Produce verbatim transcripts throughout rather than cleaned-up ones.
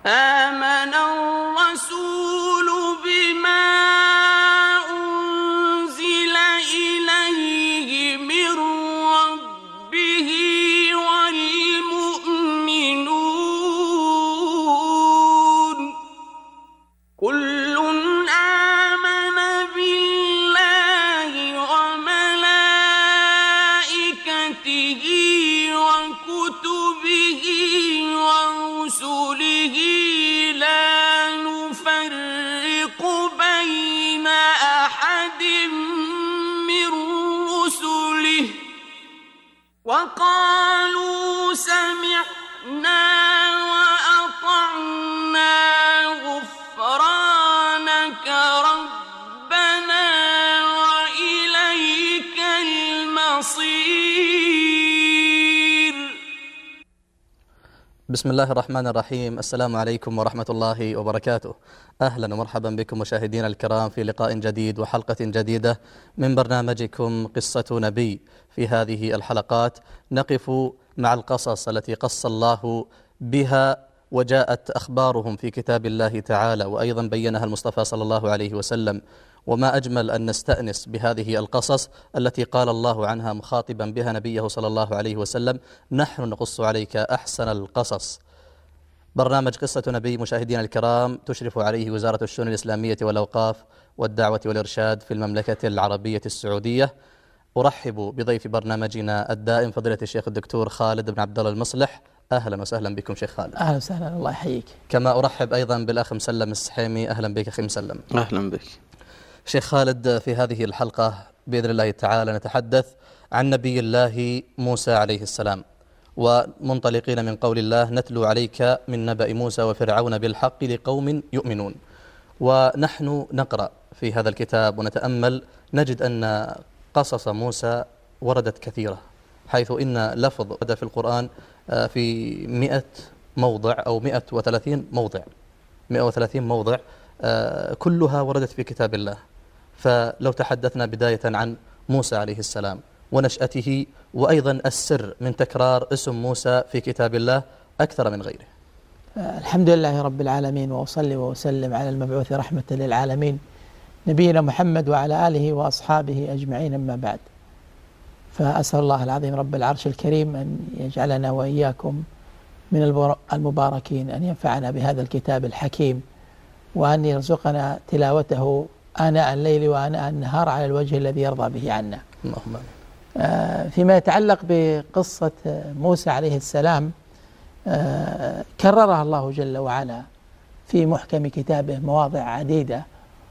آمن الرسول بما أنزل إليه من ربه والمؤمنون كل آمن بالله وملائكته وكتبه ورسله لا نفرق بين أحد من رسله وقالوا سمعنا وأطعنا غفرانك ربنا وإليك المصير. بسم الله الرحمن الرحيم. السلام عليكم ورحمة الله وبركاته. أهلا ومرحبا بكم مشاهدينا الكرام في لقاء جديد وحلقة جديدة من برنامجكم قصة نبي. في هذه الحلقات نقف مع القصص التي قص الله بها وجاءت أخبارهم في كتاب الله تعالى وأيضا بينها المصطفى صلى الله عليه وسلم. وما أجمل أن نستأنس بهذه القصص التي قال الله عنها مخاطبا بها نبيه صلى الله عليه وسلم: نحن نقص عليك أحسن القصص. برنامج قصة نبي مشاهدينا الكرام تشرف عليه وزارة الشؤون الإسلامية والأوقاف والدعوة والإرشاد في المملكة العربية السعودية. أرحب بضيف برنامجنا الدائم فضيلة الشيخ الدكتور خالد بن عبد الله المصلح. أهلا وسهلا بكم شيخ خالد. أهلا وسهلا، الله يحييك. كما أرحب أيضا بالأخ مسلم السحيمي. أهلا بك أخي مسلم. أهلا بك شيخ خالد. في هذه الحلقة بإذن الله تعالى نتحدث عن نبي الله موسى عليه السلام، ومنطلقين من قول الله: نتلو عليك من نبأ موسى وفرعون بالحق لقوم يؤمنون. ونحن نقرأ في هذا الكتاب ونتأمل نجد أن قصص موسى وردت كثيرة، حيث إن لفظ ورد في القرآن في مئة موضع أو مئة وثلاثين موضع مئة وثلاثين موضع كلها وردت في كتاب الله. فلو تحدثنا بداية عن موسى عليه السلام ونشأته وأيضا السر من تكرار اسم موسى في كتاب الله أكثر من غيره. الحمد لله رب العالمين، وأصلي وأسلم على المبعوث رحمة للعالمين نبينا محمد وعلى آله وأصحابه أجمعين، أما بعد. فأسأل الله العظيم رب العرش الكريم أن يجعلنا وإياكم من المباركين، أن ينفعنا بهذا الكتاب الحكيم، وأن يرزقنا تلاوته آناء الليل وآناء النهار على الوجه الذي يرضى به عنا. اللهم آه فيما يتعلق بقصة موسى عليه السلام، آه كررها الله جل وعلا في محكم كتابه مواضع عديدة،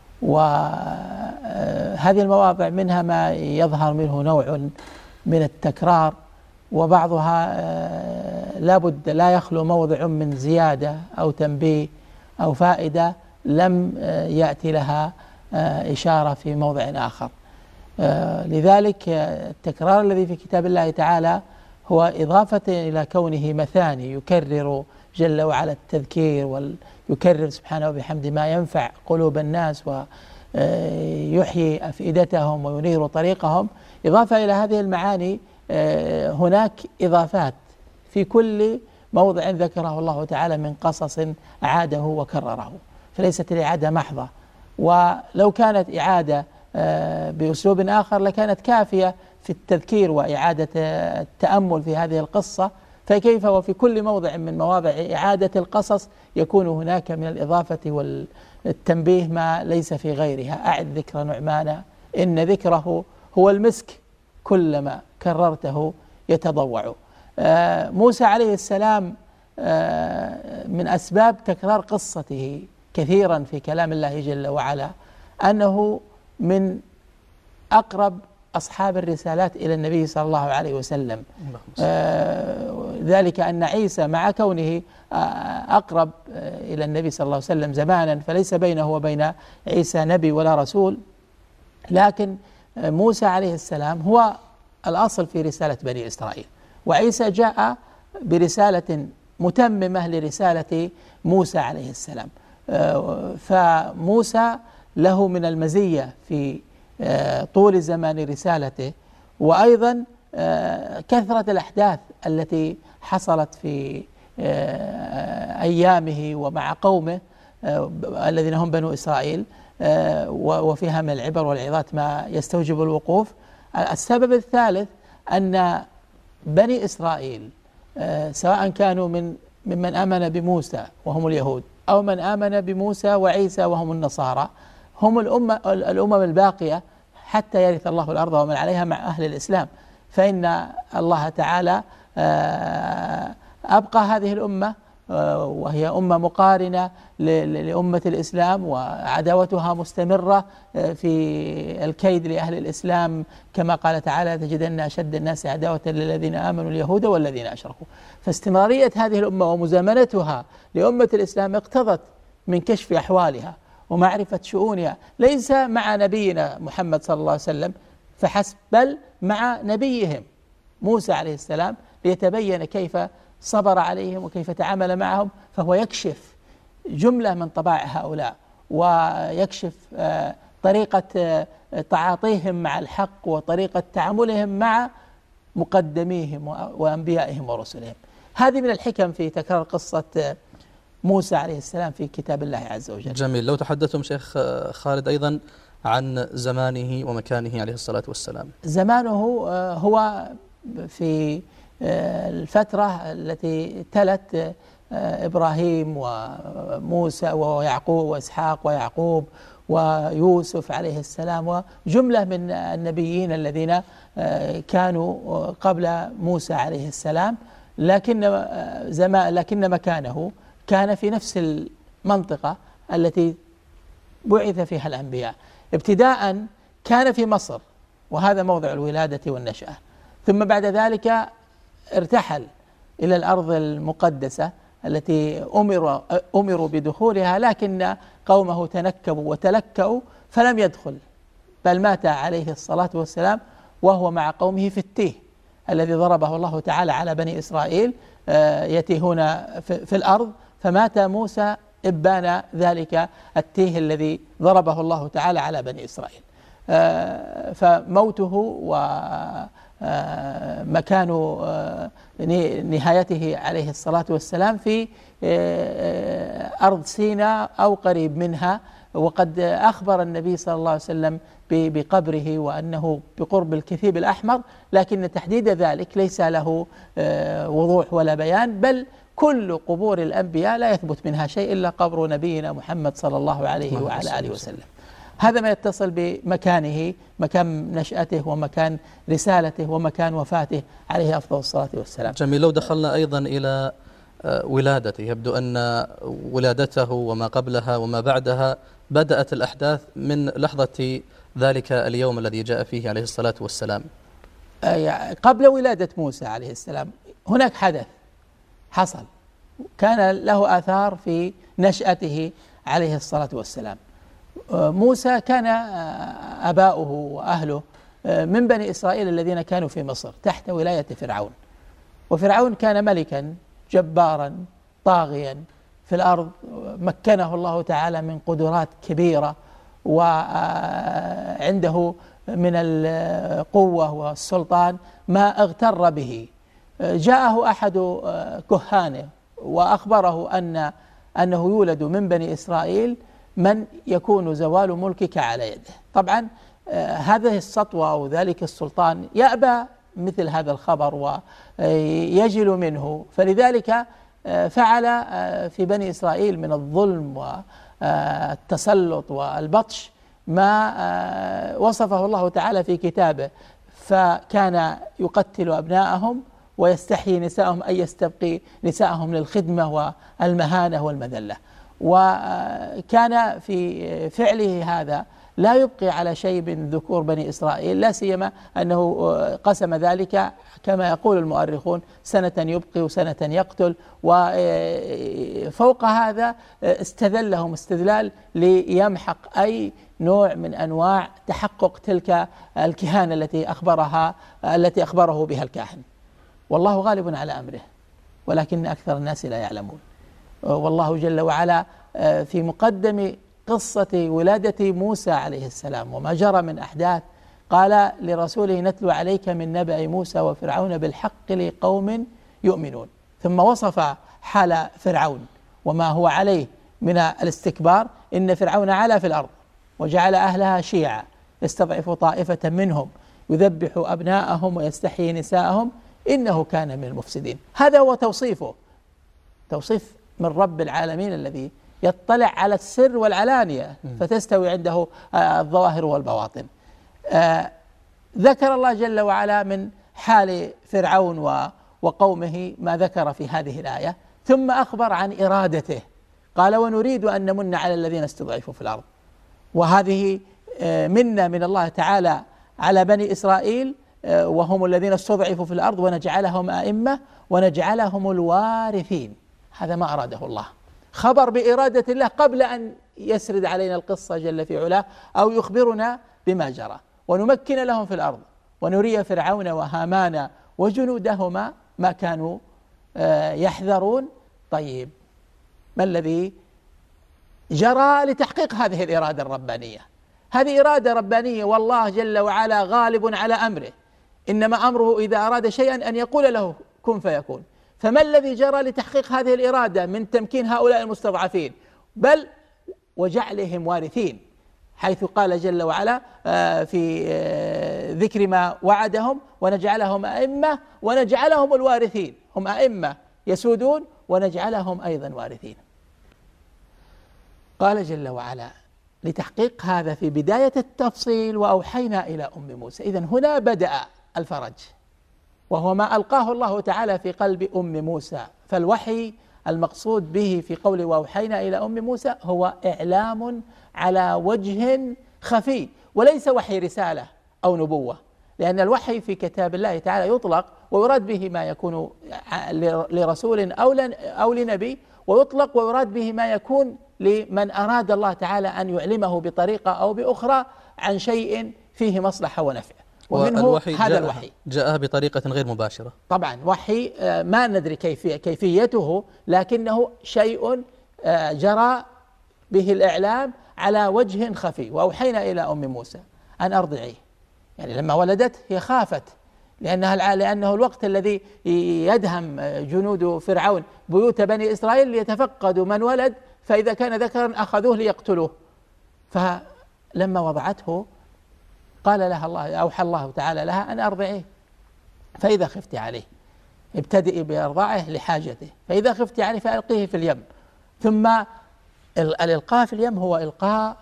وهذه المواضع منها ما يظهر منه نوع من التكرار، وبعضها آه لابد لا يخلو موضع من زيادة أو تنبيه أو فائدة لم يأتي لها إشارة في موضع آخر. لذلك التكرار الذي في كتاب الله تعالى هو إضافة إلى كونه مثاني، يكرر جل وعلا التذكير ويكرر سبحانه وبحمده ما ينفع قلوب الناس ويحيي أفئدتهم وينير طريقهم. إضافة إلى هذه المعاني هناك إضافات في كل موضع ذكره الله تعالى من قصص أعاده وكرره، فليست الإعادة محضة. ولو كانت إعادة بأسلوب آخر لكانت كافية في التذكير وإعادة التأمل في هذه القصة، فكيف وفي كل موضع من مواضع إعادة القصص يكون هناك من الإضافة والتنبيه ما ليس في غيرها. أعد ذكر نعمان إن ذكره هو المسك كلما كررته يتضوع. موسى عليه السلام من أسباب تكرار قصته كثيرا في كلام الله جل وعلا أنه من أقرب أصحاب الرسالات إلى النبي صلى الله عليه وسلم. ذلك أن عيسى مع كونه أقرب إلى النبي صلى الله عليه وسلم زمانا فليس بينه وبين عيسى نبي ولا رسول، لكن موسى عليه السلام هو الأصل في رسالة بني إسرائيل، وعيسى جاء برسالة متممة لرسالة موسى عليه السلام. فموسى له من المزية في طول زمان رسالته، وأيضا كثرة الأحداث التي حصلت في أيامه ومع قومه الذين هم بنو إسرائيل، وفيها من العبر والعظات ما يستوجب الوقوف. السبب الثالث أن بني إسرائيل سواء كانوا من ممن آمن بموسى وهم اليهود أو من آمن بموسى وعيسى وهم النصارى، هم الأمة الأمم الباقية حتى يرث الله الأرض ومن عليها مع أهل الإسلام. فإن الله تعالى أبقى هذه الأمة وهي أمة مقارنة لأمة الإسلام، وعداوتها مستمرة في الكيد لأهل الإسلام كما قال تعالى: تجدن أشد الناس عداوة للذين آمنوا اليهود والذين أشركوا. فاستمرارية هذه الأمة ومزامنتها لأمة الإسلام اقتضت من كشف أحوالها ومعرفة شؤونها، ليس مع نبينا محمد صلى الله عليه وسلم فحسب، بل مع نبيهم موسى عليه السلام، ليتبين كيف صبر عليهم وكيف تعامل معهم. فهو يكشف جملة من طباع هؤلاء، ويكشف طريقة تعاطيهم مع الحق وطريقة تعاملهم مع مقدميهم وأنبيائهم ورسلهم. هذه من الحكم في تكرار قصة موسى عليه السلام في كتاب الله عز وجل. جميل. لو تحدثتم شيخ خالد أيضا عن زمانه ومكانه عليه الصلاة والسلام. زمانه هو في الفترة التي تلت إبراهيم وموسى ويعقوب وإسحاق ويعقوب ويوسف عليه السلام وجملة من النبيين الذين كانوا قبل موسى عليه السلام، لكن زمان لكن مكانه كان في نفس المنطقة التي بعث فيها الأنبياء. ابتداء كان في مصر، وهذا موضع الولادة والنشأة، ثم بعد ذلك ارتحل إلى الأرض المقدسة التي أمر أمروا بدخولها، لكن قومه تنكبوا وتلكأوا فلم يدخل، بل مات عليه الصلاة والسلام وهو مع قومه في التيه الذي ضربه الله تعالى على بني إسرائيل يتيهون في الأرض، فمات موسى إبان ذلك التيه الذي ضربه الله تعالى على بني إسرائيل. فموته ومكان نهايته عليه الصلاة والسلام في أرض سيناء أو قريب منها، وقد أخبر النبي صلى الله عليه وسلم بقبره وأنه بقرب الكثيب الأحمر، لكن تحديد ذلك ليس له وضوح ولا بيان، بل كل قبور الأنبياء لا يثبت منها شيء إلا قبر نبينا محمد صلى الله عليه وعلى آله وسلم. هذا ما يتصل بمكانه، مكان نشأته ومكان رسالته ومكان وفاته عليه أفضل الصلاة والسلام. جميل. لو دخلنا أيضا إلى ولادته، يبدو أن ولادته وما قبلها وما بعدها بدأت الأحداث من لحظة ذلك اليوم الذي جاء فيه عليه الصلاة والسلام. قبل ولادة موسى عليه السلام هناك حدث حصل كان له آثار في نشأته عليه الصلاة والسلام. موسى كان أباؤه وأهله من بني إسرائيل الذين كانوا في مصر تحت ولاية فرعون، وفرعون كان ملكا جبارا طاغيا في الأرض، مكنه الله تعالى من قدرات كبيرة وعنده من القوة والسلطان ما اغتر به. جاءه أحد كهانه وأخبره أن أنه يولد من بني إسرائيل من يكون زوال ملكك على يده. طبعا هذه السطوة أو ذلك السلطان يأبى مثل هذا الخبر ويجل منه، فلذلك فعل في بني إسرائيل من الظلم والتسلط والبطش ما وصفه الله تعالى في كتابه، فكان يقتل أبناءهم ويستحيي نساءهم، أي يستبقي نساءهم للخدمة والمهانة والمذلة. وكان في فعله هذا لا يبقي على شيء من ذكور بني إسرائيل، لا سيما أنه قسم ذلك كما يقول المؤرخون سنة يبقي وسنة يقتل، وفوق هذا استذلهم استذلال ليمحق أي نوع من أنواع تحقق تلك الكهانة التي أخبرها التي أخبره بها الكاهن. والله غالب على أمره ولكن أكثر الناس لا يعلمون. والله جل وعلا في مقدم قصة ولادة موسى عليه السلام وما جرى من أحداث قال لرسوله: نتلو عليك من نبأ موسى وفرعون بالحق لقوم يؤمنون. ثم وصف حال فرعون وما هو عليه من الاستكبار. إن فرعون علا في الأرض وجعل أهلها شيعا يستضعف طائفة منهم يذبح أبناءهم ويستحيي نساءهم إنه كان من المفسدين. هذا هو توصيفه، توصيف من رب العالمين الذي يطلع على السر والعلانية فتستوي عنده الظواهر والبواطن. آه ذكر الله جل وعلا من حال فرعون وقومه ما ذكر في هذه الآية، ثم أخبر عن إرادته. قال ونريد أن نمن على الذين استضعفوا في الأرض، وهذه منا من الله تعالى على بني إسرائيل وهم الذين استضعفوا في الأرض، ونجعلهم أئمة ونجعلهم الوارثين. هذا ما أراده الله، خبر بإرادة الله قبل أن يسرد علينا القصة جل في علاه أو يخبرنا بما جرى. ونمكن لهم في الأرض ونري فرعون وهامان وجنودهما ما كانوا يحذرون. طيب ما الذي جرى لتحقيق هذه الإرادة الربانية؟ هذه إرادة ربانية، والله جل وعلا غالب على أمره، إنما أمره إذا أراد شيئا أن يقول له كن فيكون. فما الذي جرى لتحقيق هذه الإرادة من تمكين هؤلاء المستضعفين بل وجعلهم وارثين، حيث قال جل وعلا في ذكر ما وعدهم ونجعلهم أئمة ونجعلهم الوارثين. هم أئمة يسودون ونجعلهم أيضا وارثين. قال جل وعلا لتحقيق هذا في بداية التفصيل وأوحينا إلى أم موسى. إذن هنا بدأ الفرج، وهو ما ألقاه الله تعالى في قلب أم موسى. فالوحي المقصود به في قوله وأوحينا إلى أم موسى هو إعلام على وجه خفي، وليس وحي رسالة أو نبوة، لأن الوحي في كتاب الله تعالى يطلق ويراد به ما يكون لرسول أو لنبي، ويطلق ويراد به ما يكون لمن أراد الله تعالى أن يعلمه بطريقة أو بأخرى عن شيء فيه مصلحة ونفع. ومنه هذا الوحي جاء بطريقة غير مباشرة. طبعا وحي ما ندري كيفية كيفيته، لكنه شيء جرى به الإعلام على وجه خفي. وأوحينا إلى أم موسى أن أرضعيه، يعني لما ولدت هي خافت، لأنها لأنه الوقت الذي يدهم جنود فرعون بيوت بني إسرائيل ليتفقدوا من ولد، فإذا كان ذكرا أخذوه ليقتلوه. فلما وضعته قال لها الله، أوحى الله تعالى لها أن أرضعيه، فإذا خفت عليه ابتدئي بإرضاعه لحاجته، فإذا خفت عليه فألقيه في اليم. ثم الإلقاء في اليم هو إلقاء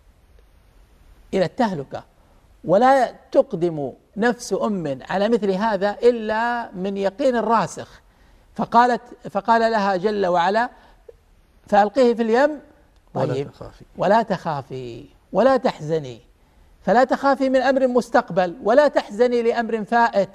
إلى التهلكة، ولا تقدم نفس أم على مثل هذا إلا من يقين راسخ. فقالت فقال لها جل وعلا فألقيه في اليم. طيب ولا تخافي ولا تخافي ولا تحزني، فلا تخافي من أمر مستقبل ولا تحزني لأمر فائت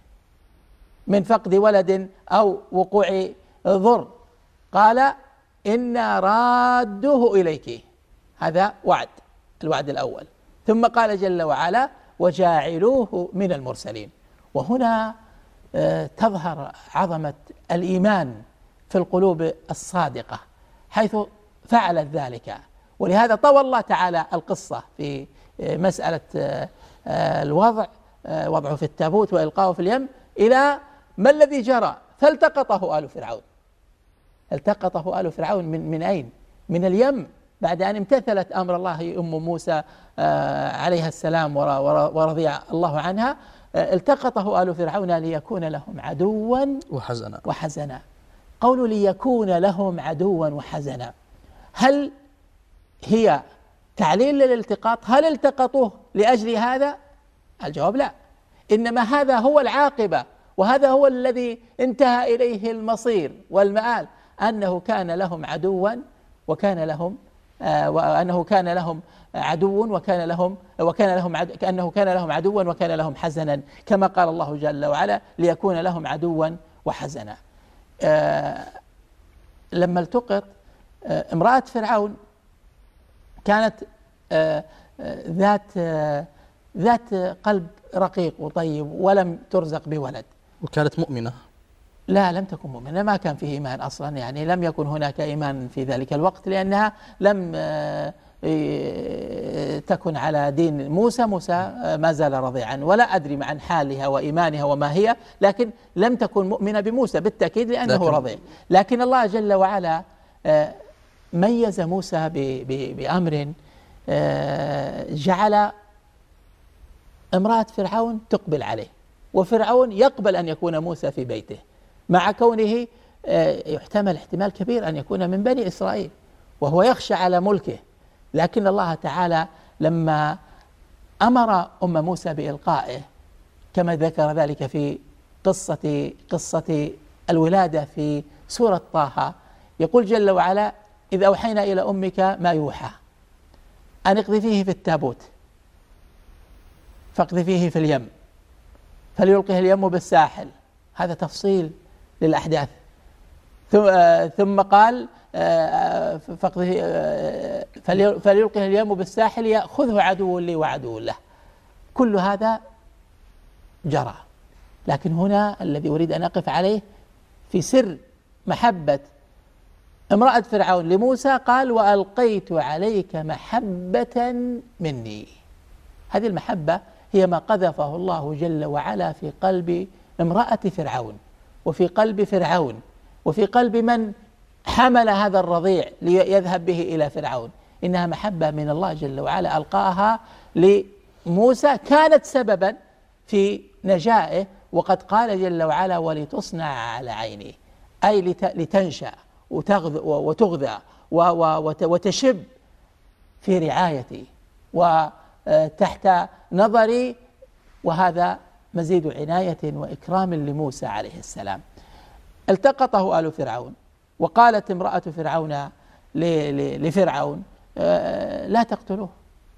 من فقد ولد أو وقوع ضر. قال إنا رادوه إليك، هذا وعد، الوعد الأول. ثم قال جل وعلا وجاعلوه من المرسلين. وهنا تظهر عظمة الإيمان في القلوب الصادقة حيث فعلت ذلك. ولهذا طوى الله تعالى القصة في مسألة الوضع، وضعه في التابوت وإلقاؤه في اليم، إلى ما الذي جرى. فالتقطه آل فرعون، التقطه آل فرعون من من أين؟ من اليم، بعد أن امتثلت أمر الله أم موسى عليها السلام ورضي الله عنها. التقطه آل فرعون ليكون لهم عدوا وحزنا وحزنا. قول ليكون لهم عدوا وحزنا، هل هي تعليل للالتقاط؟ هل التقطوه لأجل هذا؟ الجواب لا، إنما هذا هو العاقبة، وهذا هو الذي انتهى إليه المصير والمآل، أنه كان لهم عدوا وكان لهم آه وأنه كان لهم عدو وكان لهم وكان لهم عدو كأنه كان لهم عدوا وكان لهم حزنا، كما قال الله جل وعلا ليكون لهم عدوا وحزنا. آه لما التقط آه امرأة فرعون كانت آه آه ذات آه ذات قلب رقيق وطيب ولم ترزق بولد، وكانت مؤمنة. لا، لم تكن مؤمنة، ما كان فيه إيمان أصلا، يعني لم يكن هناك إيمان في ذلك الوقت، لأنها لم تكن على دين موسى، موسى ما زال رضيعا، ولا أدري عن حالها وإيمانها وما هي، لكن لم تكن مؤمنة بموسى بالتأكيد لأنه لكن رضيع. لكن الله جل وعلا ميز موسى بأمر، جعل امرأة فرعون تقبل عليه، وفرعون يقبل أن يكون موسى في بيته، مع كونه يحتمل احتمال كبير أن يكون من بني إسرائيل وهو يخشى على ملكه. لكن الله تعالى لما أمر أم موسى بإلقائه كما ذكر ذلك في قصة قصة الولادة في سورة طه، يقول جل وعلا: إذ أوحينا إلى أمك ما يوحى أن اقذفيه في التابوت فاقذفيه في اليم فليلقه اليم بالساحل. هذا تفصيل للأحداث. ثم قال: فليلقه اليم بالساحل يأخذه عدو لي وعدو له. كل هذا جرى، لكن هنا الذي أريد أن أقف عليه في سر محبة امرأة فرعون لموسى، قال: وألقيت عليك محبة مني. هذه المحبة هي ما قذفه الله جل وعلا في قلب امرأة فرعون، وفي قلب فرعون، وفي قلب من حمل هذا الرضيع ليذهب به إلى فرعون. إنها محبة من الله جل وعلا ألقاها لموسى، كانت سببا في نجائه. وقد قال جل وعلا: ولتصنع على عيني، أي لتنشأ وتغذى وتشب في رعايتي وتحت نظري. وهذا مزيد عناية وإكرام لموسى عليه السلام. التقطه آل فرعون، وقالت امرأة فرعون لفرعون: لا تقتلوه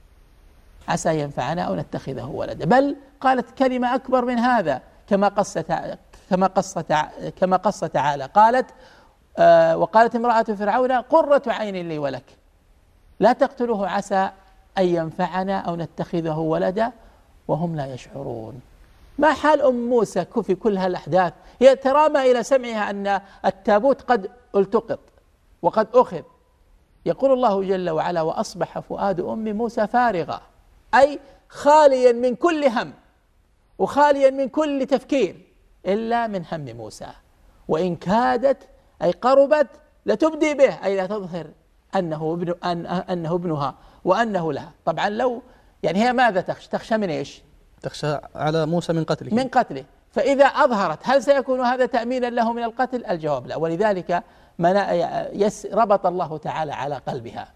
عسى ينفعنا أو نتخذه ولدا. بل قالت كلمة أكبر من هذا، كما قص كما قص كما قص تعالى، قالت: وقالت امرأة فرعون: قرة عين لي ولك لا تقتلوه عسى أن ينفعنا أو نتخذه ولدا وهم لا يشعرون. ما حال أم موسى في كل هالأحداث؟ هي ترامى إلى سمعها أن التابوت قد التقط وقد أخذ. يقول الله جل وعلا: وأصبح فؤاد أم موسى فارغا، أي خاليا من كل هم وخاليا من كل تفكير إلا من هم موسى، وإن كادت أي قربت لتبدي به، أي لا تظهر أنه ابن أن أنه ابنها وأنه لها. طبعا لو يعني هي ماذا تخشى؟ تخشى من إيش؟ تخشى على موسى من قتله من قتله. فإذا أظهرت هل سيكون هذا تأمينا له من القتل؟ الجواب لا. ولذلك ربط الله تعالى على قلبها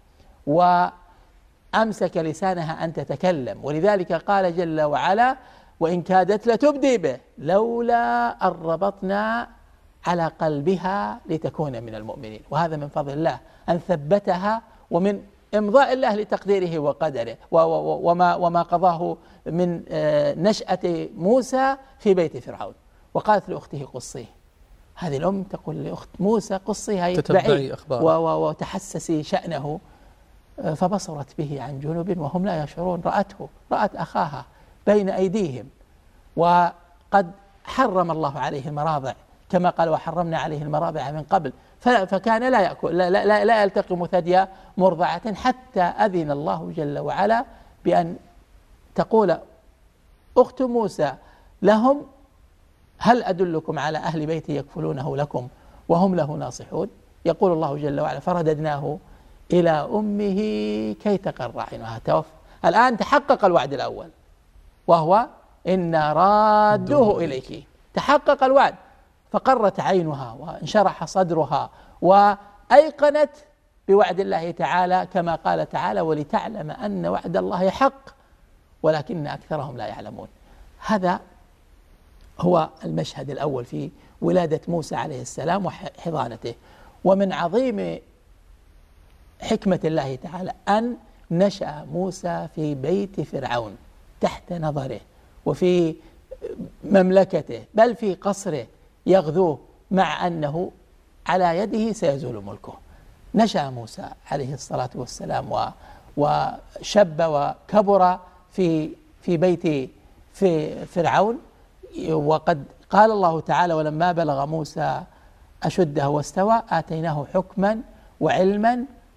وأمسك لسانها أن تتكلم. ولذلك قال جل وعلا: وإن كادت لتبدي به لولا أن ربطنا على قلبها لتكون من المؤمنين. وهذا من فضل الله أن ثبتها، ومن إمضاء الله لتقديره وقدره وما, وما قضاه من نشأة موسى في بيت فرعون. وقالت لأخته: قصيه. هذه الأم تقول لأخت موسى: قصيها، تتبعي أخباره وتحسسي شأنه. فبصرت به عن جنوب وهم لا يشعرون. رأته، رأت أخاها بين أيديهم، وقد حرم الله عليه المراضع كما قال: وحرمنا عليه المراضع من قبل، فكان لا يأكل لا, لا, لا يلتقم ثدي مرضعة، حتى أذن الله جل وعلا بأن تقول أخت موسى لهم: هل أدلكم على أهل بيت يكفلونه لكم وهم له ناصحون؟ يقول الله جل وعلا: فرددناه إلى أمه كي تقر عينها. توفى. الآن تحقق الوعد الأول، وهو إنا رادوه إليك. تحقق الوعد، فقرت عينها وانشرح صدرها وأيقنت بوعد الله تعالى، كما قال تعالى: ولتعلم أن وعد الله حق ولكن أكثرهم لا يعلمون. هذا هو المشهد الأول في ولادة موسى عليه السلام وحضانته. ومن عظيم حكمة الله تعالى أن نشأ موسى في بيت فرعون تحت نظره وفي مملكته، بل في قصره يغذوه، مع أنه على يده سيزول ملكه. نشأ موسى عليه الصلاة والسلام وشب وكبر في في بيت في فرعون. وقد قال الله تعالى: ولما بلغ موسى أشده واستوى آتيناه حكما وعلما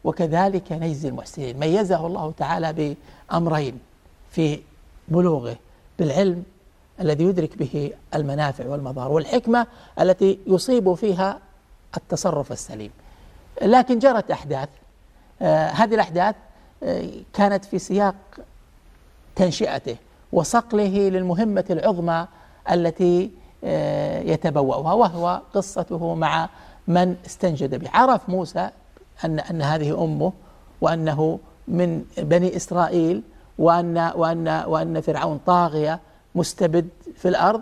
وكذلك نجزي المحسنين. ميزه الله تعالى بأمرين في بلوغه: بالعلم الذي يدرك به المنافع والمضار، والحكمة التي يصيب فيها التصرف السليم. لكن جرت أحداث، آه هذه الأحداث آه كانت في سياق تنشئته وصقله للمهمة العظمى التي آه يتبوأها، وهو قصته مع من استنجد به. عرف موسى أن أن هذه أمه، وأنه من بني إسرائيل، وأن وأن وأن فرعون طاغية مستبد في الأرض،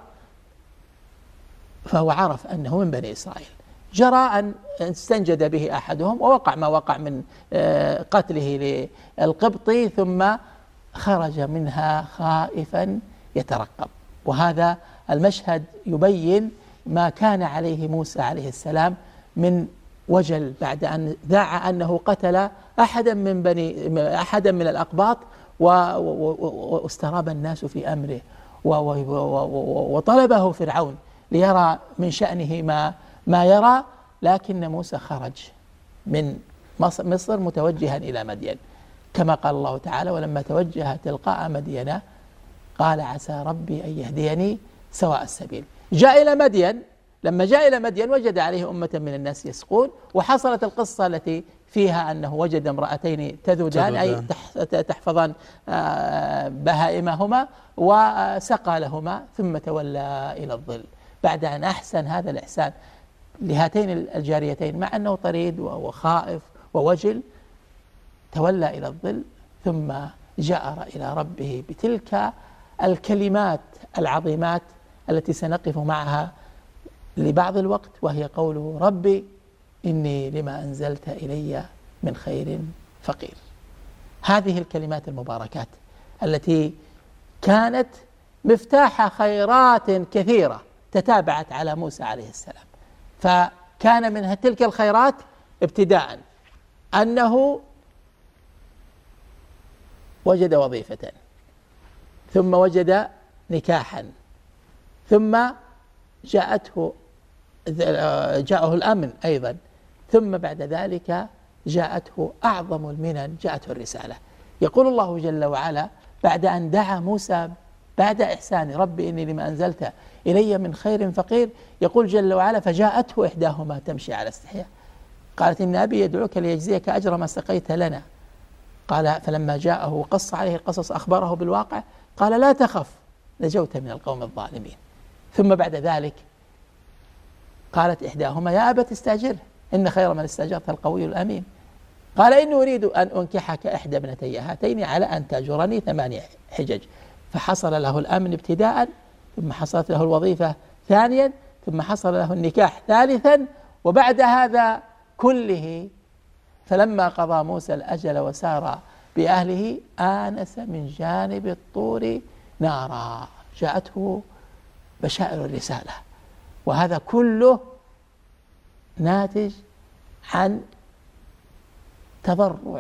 فهو عرف أنه من بني إسرائيل. جرى أن استنجد به أحدهم ووقع ما وقع من قتله للقبطي، ثم خرج منها خائفا يترقب. وهذا المشهد يبين ما كان عليه موسى عليه السلام من وجل بعد أن ذاع أنه قتل أحدا من بني أحدا من الأقباط، واستراب الناس في أمره، وطلبه فرعون ليرى من شأنه ما ما يرى. لكن موسى خرج من مصر متوجها إلى مدين، كما قال الله تعالى: ولما توجه تلقاء مدين قال عسى ربي أن يهديني سواء السبيل. جاء إلى مدين، لما جاء إلى مدين وجد عليه أمة من الناس يسقون، وحصلت القصة التي فيها أنه وجد امرأتين تذودان، أي تحفظان بهائمهما، وسقى لهما ثم تولى إلى الظل بعد أن أحسن هذا الإحسان لهاتين الجاريتين، مع أنه طريد وخائف ووجل. تولى إلى الظل ثم جأر إلى ربه بتلك الكلمات العظيمات التي سنقف معها لبعض الوقت، وهي قوله: ربي إني لما أنزلت إلي من خير فقير. هذه الكلمات المباركات التي كانت مفتاح خيرات كثيرة تتابعت على موسى عليه السلام. فكان من تلك الخيرات ابتداء أنه وجد وظيفة، ثم وجد نكاحا، ثم جاءته جاءه الأمن أيضا، ثم بعد ذلك جاءته أعظم المنن، جاءته الرسالة. يقول الله جل وعلا بعد أن دعا موسى بعد إحسان: ربي إني لما أنزلت إلي من خير فقير، يقول جل وعلا: فجاءته إحداهما تمشي على استحياء قالت إن أبي يدعوك ليجزيك أجر ما سقيت لنا. قال فلما جاءه قص عليه القصص أخبره بالواقع، قال لا تخف نجوت من القوم الظالمين. ثم بعد ذلك قالت إحداهما يا أبت استأجره إن خير من استأجرت القوي الأمين. قال إني أريد أن أنكحك إحدى ابنتي هاتين على أن تأجرني ثمانية حجج. فحصل له الأمن ابتداء، ثم حصلت له الوظيفة ثانيا، ثم حصل له النكاح ثالثا. وبعد هذا كله فلما قضى موسى الأجل وسار بأهله آنس من جانب الطور نارا، جاءته بشائر الرسالة. وهذا كله ناتج عن تضرع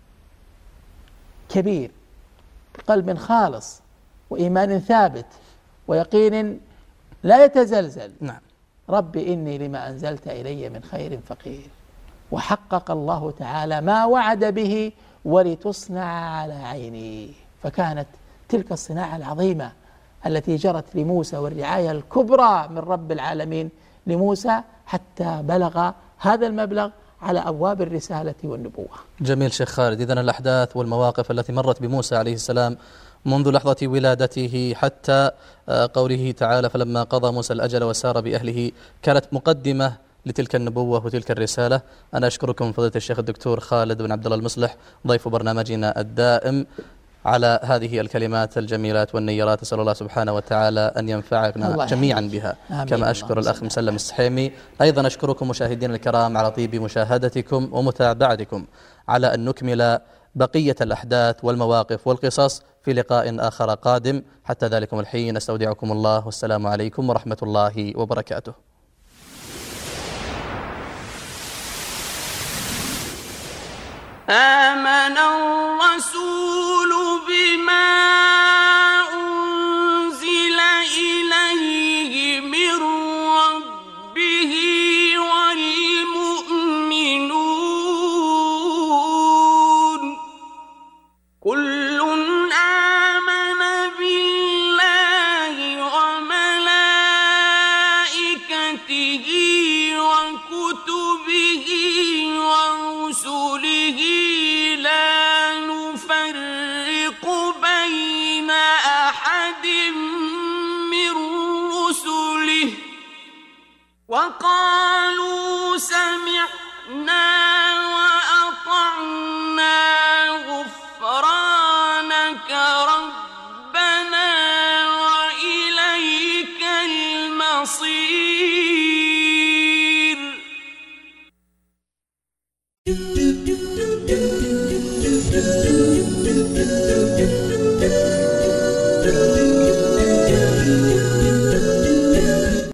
كبير بقلب خالص وإيمان ثابت ويقين لا يتزلزل. نعم. ربي إني لما أنزلت إلي من خير فقير. وحقق الله تعالى ما وعد به ولتصنع على عيني. فكانت تلك الصناعة العظيمة التي جرت لموسى والرعاية الكبرى من رب العالمين لموسى حتى بلغ هذا المبلغ على أبواب الرسالة والنبوة. جميل شيخ خالد. إذن الأحداث والمواقف التي مرت بموسى عليه السلام منذ لحظة ولادته حتى قوله تعالى فلما قضى موسى الأجل وسار بأهله كانت مقدمة لتلك النبوة وتلك الرسالة. أنا أشكركم فضيلة الشيخ الدكتور خالد بن عبد الله المصلح ضيف برنامجنا الدائم على هذه الكلمات الجميلات والنيرات. أسأل الله سبحانه وتعالى أن ينفعنا جميعا بها كما أشكر الأخ مسلم السحيمي. أيضا أشكركم مشاهدين الكرام على طيب مشاهدتكم ومتابعتكم، على أن نكمل بقية الأحداث والمواقف والقصص في لقاء آخر قادم. حتى ذلكم الحين أستودعكم الله والسلام عليكم ورحمة الله وبركاته. آمن الرسول بما أنزل إليه من ربه والمؤمنون وقالوا سمعنا وأطعنا غفرانك ربنا وإليك المصير.